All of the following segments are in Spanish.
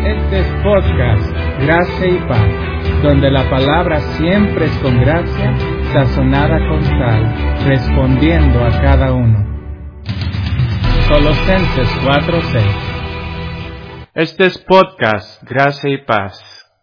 Este es podcast Gracia y Paz, donde la palabra siempre es con gracia, sazonada con sal, respondiendo a cada uno. Colosenses 4:6. Este es podcast Gracia y Paz.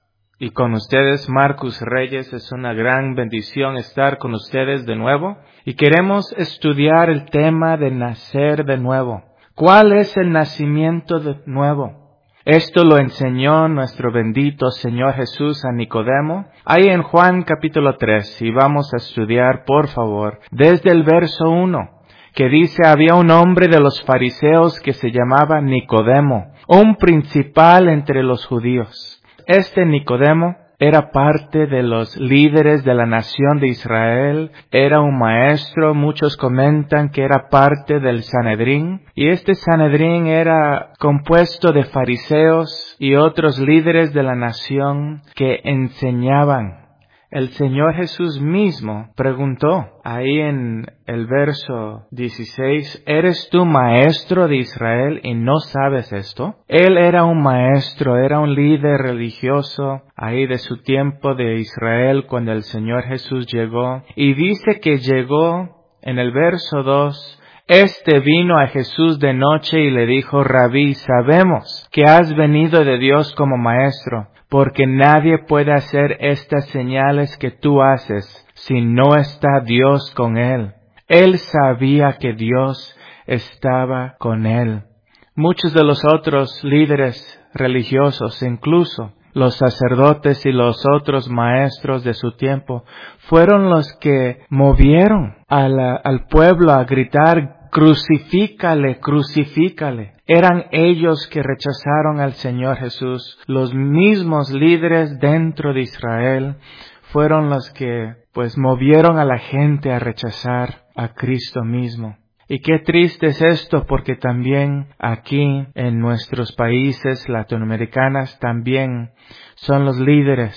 Y con ustedes, Marcus Reyes. Es una gran bendición estar con ustedes de nuevo. Y queremos estudiar el tema de nacer de nuevo. ¿Cuál es el nacimiento de nuevo? Esto lo enseñó nuestro bendito Señor Jesús a Nicodemo, ahí en Juan capítulo 3. Y vamos a estudiar, por favor, desde el verso 1, que dice: había un hombre de los fariseos que se llamaba Nicodemo, un principal entre los judíos. Este Nicodemo era parte de los líderes de la nación de Israel, era un maestro, muchos comentan que era parte del Sanedrín, y este Sanedrín era compuesto de fariseos y otros líderes de la nación que enseñaban. El Señor Jesús mismo preguntó ahí en el verso 16, ¿eres tú maestro de Israel y no sabes esto? Él era un maestro, era un líder religioso ahí de su tiempo de Israel cuando el Señor Jesús llegó. Y dice que llegó en el verso 2, este vino a Jesús de noche y le dijo: Rabí, sabemos que has venido de Dios como maestro, porque nadie puede hacer estas señales que tú haces si no está Dios con él. Él sabía que Dios estaba con él. Muchos de los otros líderes religiosos, incluso los sacerdotes y los otros maestros de su tiempo, fueron los que movieron al pueblo a gritar: crucifícale, crucifícale. Eran ellos que rechazaron al Señor Jesús. Los mismos líderes dentro de Israel fueron los que movieron a la gente a rechazar a Cristo mismo. Y qué triste es esto, porque también aquí en nuestros países latinoamericanos también son los líderes,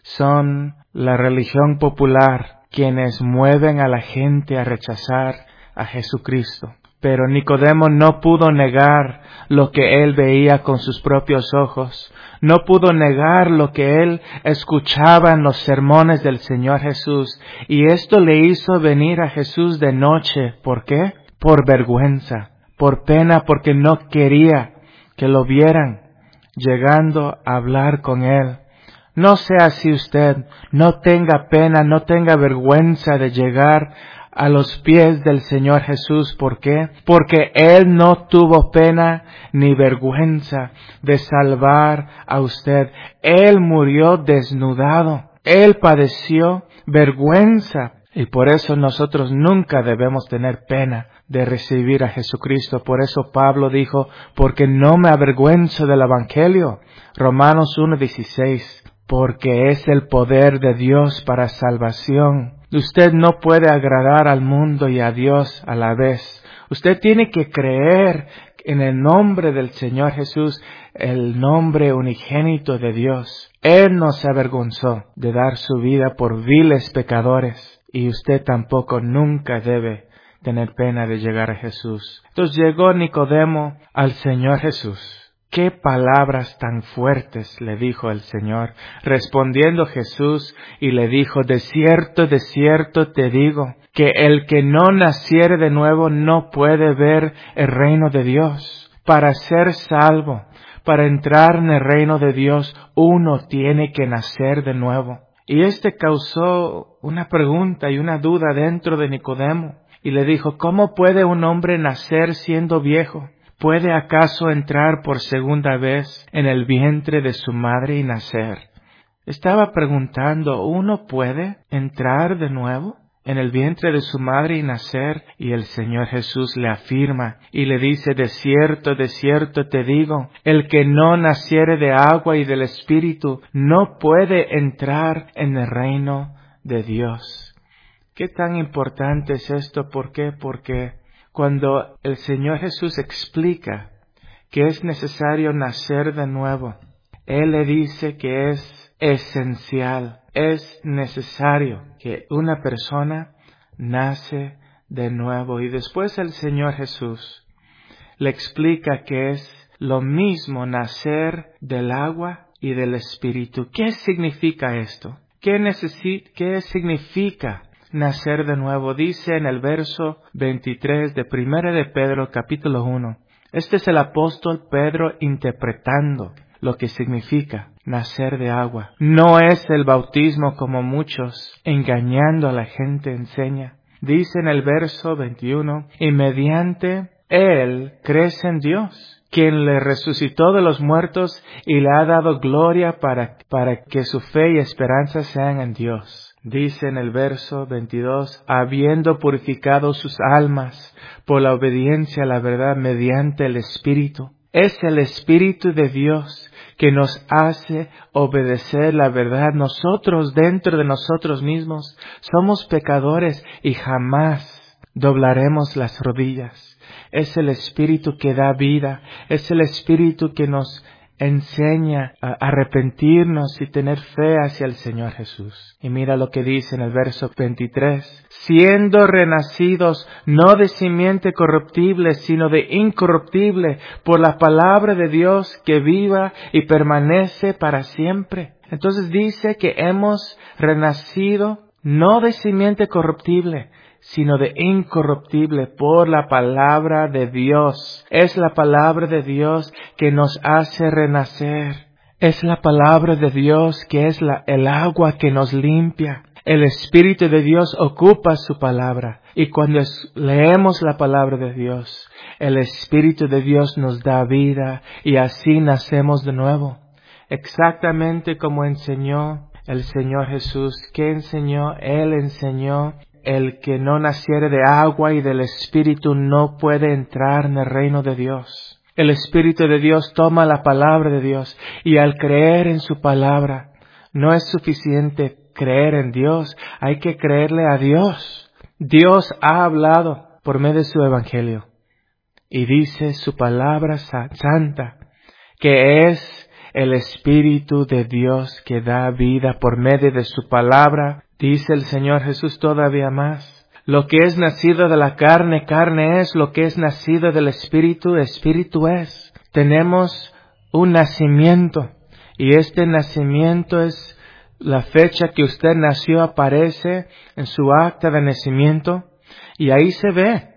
son la religión popular quienes mueven a la gente a rechazar a Jesucristo. Pero Nicodemo no pudo negar lo que él veía con sus propios ojos. No pudo negar lo que él escuchaba en los sermones del Señor Jesús. Y esto le hizo venir a Jesús de noche. ¿Por qué? Por vergüenza, por pena, porque no quería que lo vieran llegando a hablar con él. No sea así usted, no tenga pena, no tenga vergüenza de llegar a los pies del Señor Jesús. ¿Por qué? Porque Él no tuvo pena ni vergüenza de salvar a usted. Él murió desnudado. Él padeció vergüenza. Y por eso nosotros nunca debemos tener pena de recibir a Jesucristo. Por eso Pablo dijo: porque no me avergüenzo del Evangelio. Romanos 1:16. Porque es el poder de Dios para salvación. Usted no puede agradar al mundo y a Dios a la vez. Usted tiene que creer en el nombre del Señor Jesús, el nombre unigénito de Dios. Él no se avergonzó de dar su vida por viles pecadores, y usted tampoco nunca debe tener pena de llegar a Jesús. Entonces llegó Nicodemo al Señor Jesús. ¡Qué palabras tan fuertes!, le dijo el Señor. Respondiendo Jesús y le dijo: de cierto te digo, que el que no naciere de nuevo no puede ver el reino de Dios. Para ser salvo, para entrar en el reino de Dios, uno tiene que nacer de nuevo. Y causó una pregunta y una duda dentro de Nicodemo. Y le dijo: ¿cómo puede un hombre nacer siendo viejo? ¿Puede acaso entrar por segunda vez en el vientre de su madre y nacer? Estaba preguntando: ¿uno puede entrar de nuevo en el vientre de su madre y nacer? Y el Señor Jesús le afirma y le dice: de cierto te digo, el que no naciere de agua y del Espíritu no puede entrar en el reino de Dios. ¿Qué tan importante es esto? ¿Por qué? Porque cuando el Señor Jesús explica que es necesario nacer de nuevo, Él le dice que es esencial, es necesario que una persona nace de nuevo. Y después el Señor Jesús le explica que es lo mismo nacer del agua y del Espíritu. ¿Qué significa esto? ¿Qué significa nacer de nuevo? Dice en el verso 23 de 1 de Pedro capítulo 1. Este es el apóstol Pedro interpretando lo que significa nacer de agua. No es el bautismo como muchos, engañando a la gente, enseña. Dice en el verso 21, y mediante él crece en Dios, quien le resucitó de los muertos y le ha dado gloria para que su fe y esperanza sean en Dios. Dice en el verso 22, habiendo purificado sus almas por la obediencia a la verdad mediante el Espíritu. Es el Espíritu de Dios que nos hace obedecer la verdad. Nosotros, dentro de nosotros mismos, somos pecadores y jamás doblaremos las rodillas. Es el Espíritu que da vida, es el Espíritu que nos enseña a arrepentirnos y tener fe hacia el Señor Jesús. Y mira lo que dice en el verso 23. Siendo renacidos no de simiente corruptible, sino de incorruptible, por la palabra de Dios que viva y permanece para siempre. Entonces dice que hemos renacido no de simiente corruptible, sino de incorruptible por la palabra de Dios. Es la palabra de Dios que nos hace renacer. Es la palabra de Dios que es el agua que nos limpia. El Espíritu de Dios ocupa su palabra. Y cuando leemos la palabra de Dios, el Espíritu de Dios nos da vida y así nacemos de nuevo. Exactamente como enseñó el Señor Jesús. ¿Qué enseñó? Él enseñó: el que no naciere de agua y del Espíritu no puede entrar en el reino de Dios. El Espíritu de Dios toma la palabra de Dios y al creer en su palabra, no es suficiente creer en Dios, hay que creerle a Dios. Dios ha hablado por medio de su Evangelio y dice su palabra santa, que es el Espíritu de Dios que da vida por medio de su palabra. Dice el Señor Jesús todavía más: lo que es nacido de la carne, carne es; lo que es nacido del Espíritu, Espíritu es. Tenemos un nacimiento y este nacimiento es la fecha que usted nació, aparece en su acta de nacimiento y ahí se ve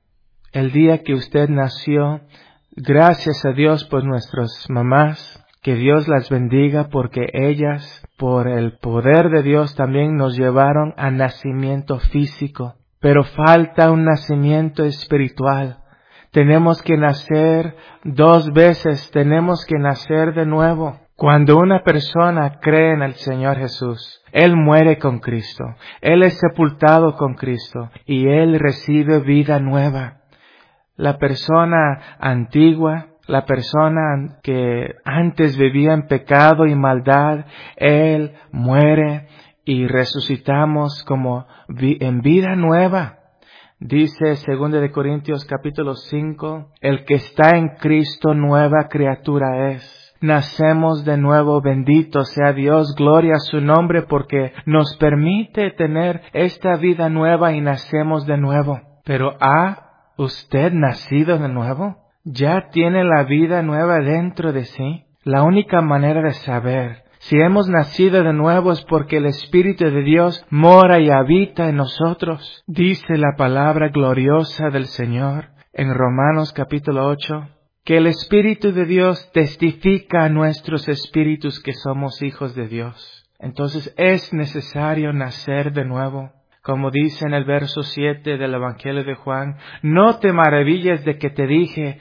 el día que usted nació. Gracias a Dios por nuestras mamás. Que Dios las bendiga porque ellas, por el poder de Dios, también nos llevaron a nacimiento físico. Pero falta un nacimiento espiritual. Tenemos que nacer 2 veces, tenemos que nacer de nuevo. Cuando una persona cree en el Señor Jesús, Él muere con Cristo, Él es sepultado con Cristo y Él recibe vida nueva. La persona antigua, la persona que antes vivía en pecado y maldad, Él muere y resucitamos como en vida nueva. Dice 2 de Corintios capítulo 5, el que está en Cristo nueva criatura es. Nacemos de nuevo, bendito sea Dios, gloria a su nombre porque nos permite tener esta vida nueva y nacemos de nuevo. Pero ¿ha usted nacido de nuevo? ¿Ya tiene la vida nueva dentro de sí? La única manera de saber si hemos nacido de nuevo es porque el Espíritu de Dios mora y habita en nosotros. Dice la palabra gloriosa del Señor en Romanos capítulo 8, que el Espíritu de Dios testifica a nuestros espíritus que somos hijos de Dios. Entonces es necesario nacer de nuevo. Como dice en el verso 7 del Evangelio de Juan, no te maravilles de que te dije,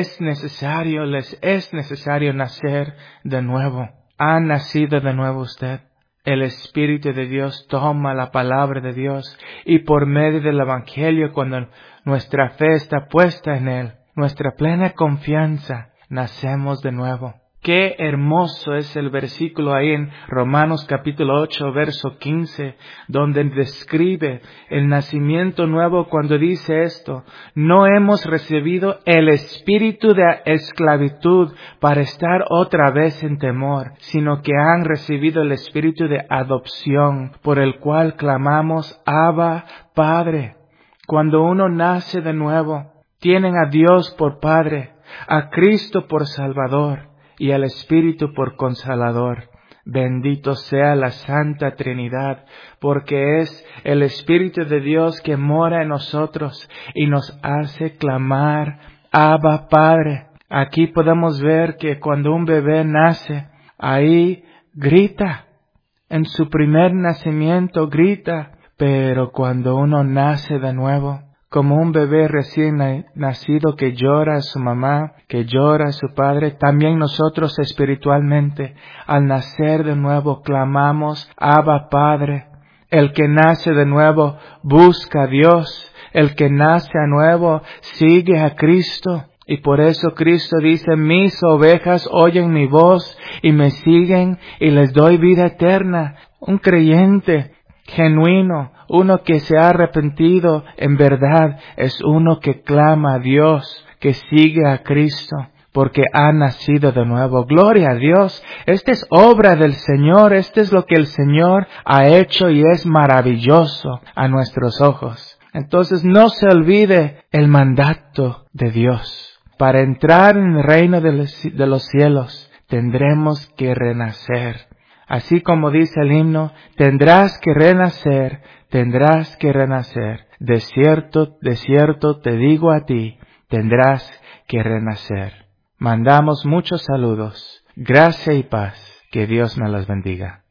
les es necesario nacer de nuevo. ¿Ha nacido de nuevo usted? El Espíritu de Dios toma la palabra de Dios y por medio del Evangelio, cuando nuestra fe está puesta en Él, nuestra plena confianza, nacemos de nuevo. Qué hermoso es el versículo ahí en Romanos capítulo 8, verso 15, donde describe el nacimiento nuevo cuando dice esto: no hemos recibido el espíritu de esclavitud para estar otra vez en temor, sino que han recibido el espíritu de adopción, por el cual clamamos, Abba, Padre. Cuando uno nace de nuevo, tienen a Dios por Padre. a Cristo por Salvador y al Espíritu por Consolador. Bendito sea la Santa Trinidad, porque es el Espíritu de Dios que mora en nosotros y nos hace clamar, Abba, Padre. Aquí podemos ver que cuando un bebé nace, ahí grita. En su primer nacimiento grita, pero cuando uno nace de nuevo, como un bebé recién nacido que llora a su mamá, que llora a su padre, también nosotros espiritualmente, al nacer de nuevo, clamamos, Abba, Padre. El que nace de nuevo busca a Dios. El que nace a nuevo sigue a Cristo. Y por eso Cristo dice, mis ovejas oyen mi voz y me siguen y les doy vida eterna. Un creyente genuino, uno que se ha arrepentido en verdad, es uno que clama a Dios, que sigue a Cristo, porque ha nacido de nuevo. Gloria a Dios. Esta es obra del Señor. Esto es lo que el Señor ha hecho y es maravilloso a nuestros ojos. Entonces no se olvide el mandato de Dios. Para entrar en el reino de los cielos tendremos que renacer. Así como dice el himno, tendrás que renacer, tendrás que renacer. De cierto te digo a ti, tendrás que renacer. Mandamos muchos saludos. Gracia y paz. Que Dios me los bendiga.